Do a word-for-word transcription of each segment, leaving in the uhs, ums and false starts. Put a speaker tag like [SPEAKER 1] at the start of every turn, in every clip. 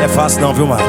[SPEAKER 1] é fácil não, viu, mano?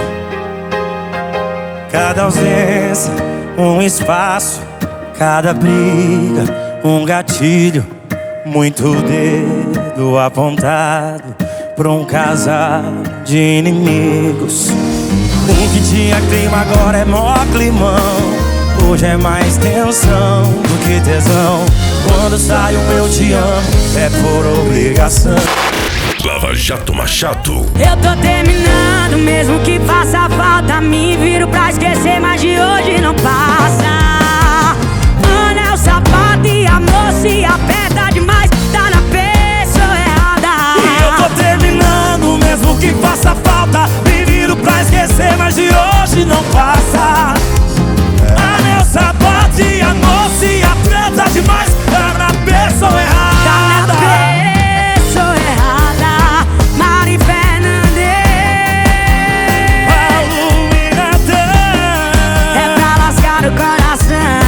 [SPEAKER 1] Cada ausência, um espaço. Cada briga, um gatilho. Muito dedo apontado pra um casal de inimigos. O que tinha clima agora é mó climão. Hoje é mais tensão do que tesão. Quando sai o eu te amo, é por obrigação.
[SPEAKER 2] Lava Jato Machado.
[SPEAKER 3] Eu tô terminando, mesmo que faça falta. Me viro pra esquecer, mas de hoje não passa. Anel, sapato e amor se aperta demais, tá na pessoa errada.
[SPEAKER 1] E eu tô terminando, mesmo que faça falta. Me viro pra esquecer, mas de hoje não passa. Anel, sapato e amor se aperta demais, tá na pessoa errada.
[SPEAKER 3] Tá na pessoa errada. Mari Fernandes. É pra lascar o coração.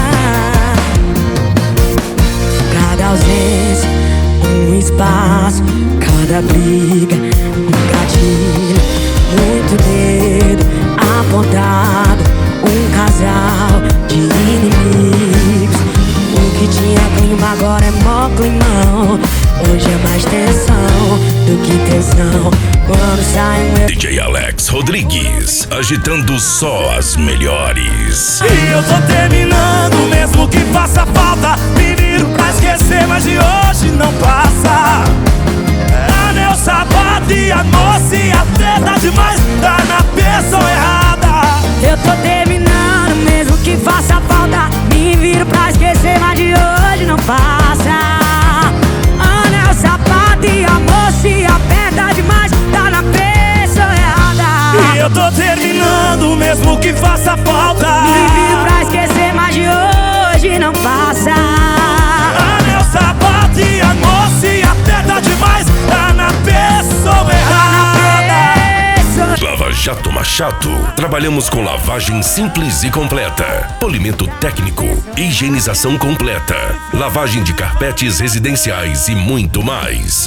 [SPEAKER 3] Cada ausência, um espaço. Cada briga, um gatilho. Muito dedo apontado. Um casal de inimigos. O que tinha clima agora é mó climão. Hoje é mais tensão do que tesão. Quando sai um eu...
[SPEAKER 2] D J Alex Rodrigues, agitando só as melhores.
[SPEAKER 1] E eu tô terminando, mesmo que faça falta. Me viro pra esquecer, mas de hoje não passa. Anel, sapato e amor se aperta demais, tá na pessoa errada.
[SPEAKER 3] Eu tô terminando, mesmo que faça falta. Me viro pra esquecer, mas de hoje não passa. Anel, sapato e amor se aperta demais, tá na pessoa errada.
[SPEAKER 1] E eu tô terminando, mesmo que faça falta.
[SPEAKER 3] Me viro pra esquecer, mas de hoje não passa.
[SPEAKER 1] Anel, sapato e amor se aperta demais, tá na pessoa errada.
[SPEAKER 2] Lava Jato Machado. Trabalhamos com lavagem simples e completa, polimento técnico, higienização completa, lavagem de carpetes residenciais e muito mais.